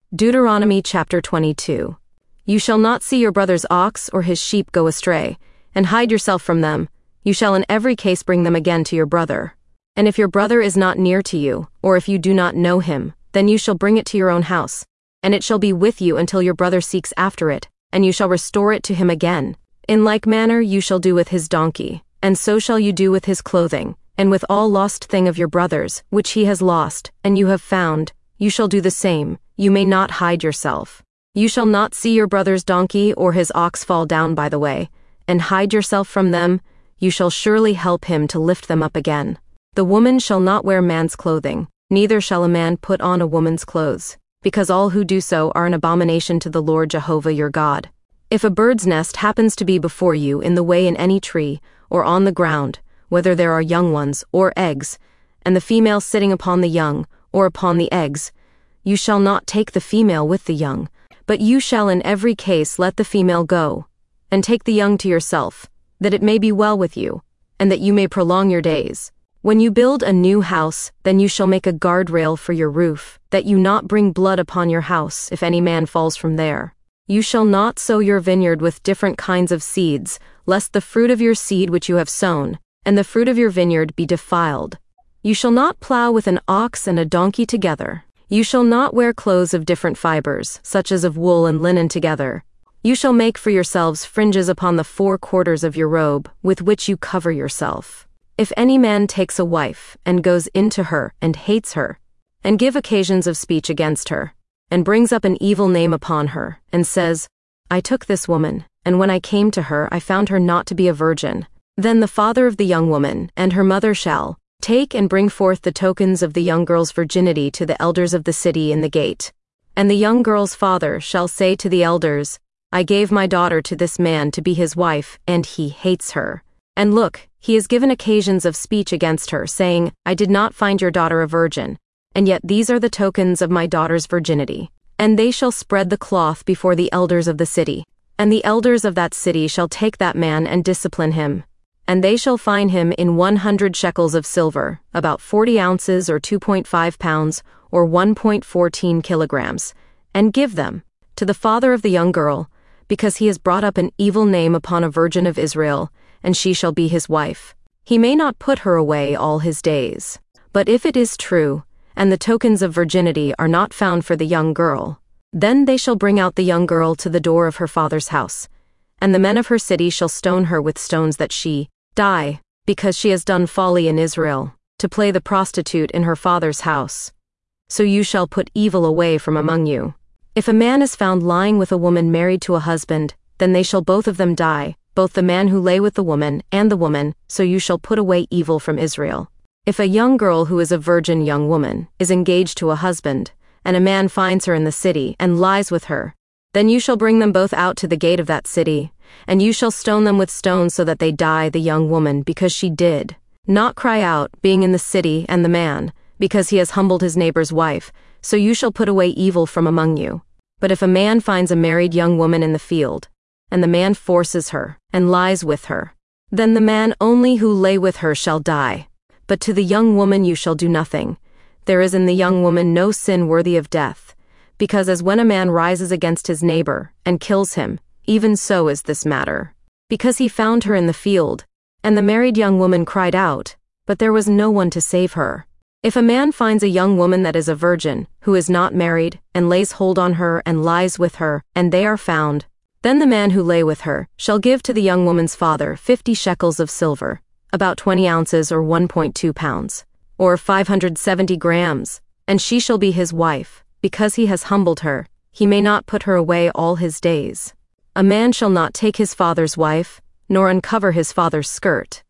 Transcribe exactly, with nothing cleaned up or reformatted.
Deuteronomy chapter twenty-two. You shall not see your brother's ox or his sheep go astray, and hide yourself from them. You shall in every case bring them again to your brother. And if your brother is not near to you, or if you do not know him, then you shall bring it to your own house, and it shall be with you until your brother seeks after it, and you shall restore it to him again. In like manner you shall do with his donkey, and so shall you do with his clothing, and with all lost thing of your brother's, which he has lost, and you have found, you shall do the same. You may not hide yourself. You shall not see your brother's donkey or his ox fall down by the way, and hide yourself from them. You shall surely help him to lift them up again. The woman shall not wear man's clothing, neither shall a man put on a woman's clothes, because all who do so are an abomination to the Lord Jehovah your God. If a bird's nest happens to be before you in the way in any tree, or on the ground, whether there are young ones or eggs, and the female sitting upon the young, or upon the eggs, you shall not take the female with the young, but you shall in every case let the female go, and take the young to yourself, that it may be well with you, and that you may prolong your days. When you build a new house, then you shall make a guardrail for your roof, that you not bring blood upon your house if any man falls from there. You shall not sow your vineyard with different kinds of seeds, lest the fruit of your seed which you have sown, and the fruit of your vineyard be defiled. You shall not plow with an ox and a donkey together. You shall not wear clothes of different fibers, such as of wool and linen together. You shall make for yourselves fringes upon the four quarters of your robe, with which you cover yourself. If any man takes a wife, and goes into her, and hates her, and give occasions of speech against her, and brings up an evil name upon her, and says, I took this woman, and when I came to her I found her not to be a virgin, then the father of the young woman, and her mother shall take and bring forth the tokens of the young girl's virginity to the elders of the city in the gate. And the young girl's father shall say to the elders, I gave my daughter to this man to be his wife, and he hates her. And look, he has given occasions of speech against her, saying, I did not find your daughter a virgin, and yet these are the tokens of my daughter's virginity. And they shall spread the cloth before the elders of the city, and the elders of that city shall take that man and discipline him. And they shall fine him in one hundred shekels of silver, about forty ounces or two point five pounds, or one point one four kilograms, and give them to the father of the young girl, because he has brought up an evil name upon a virgin of Israel, and she shall be his wife. He may not put her away all his days. But if it is true, and the tokens of virginity are not found for the young girl, then they shall bring out the young girl to the door of her father's house, and the men of her city shall stone her with stones that she die, because she has done folly in Israel, to play the prostitute in her father's house. So you shall put evil away from among you. If a man is found lying with a woman married to a husband, then they shall both of them die, both the man who lay with the woman and the woman, so you shall put away evil from Israel. If a young girl who is a virgin young woman is engaged to a husband, and a man finds her in the city and lies with her, then you shall bring them both out to the gate of that city, and you shall stone them with stones so that they die, the young woman, because she did not cry out, being in the city, and the man, because he has humbled his neighbor's wife, so you shall put away evil from among you. But if a man finds a married young woman in the field, and the man forces her, and lies with her, then the man only who lay with her shall die. But to the young woman you shall do nothing. There is in the young woman no sin worthy of death, because as when a man rises against his neighbor, and kills him, even so is this matter. Because he found her in the field, and the married young woman cried out, but there was no one to save her. If a man finds a young woman that is a virgin, who is not married, and lays hold on her and lies with her, and they are found, then the man who lay with her shall give to the young woman's father fifty shekels of silver, about twenty ounces or one point two pounds, or five hundred seventy grams, and she shall be his wife, because he has humbled her. He may not put her away all his days. A man shall not take his father's wife, nor uncover his father's skirt.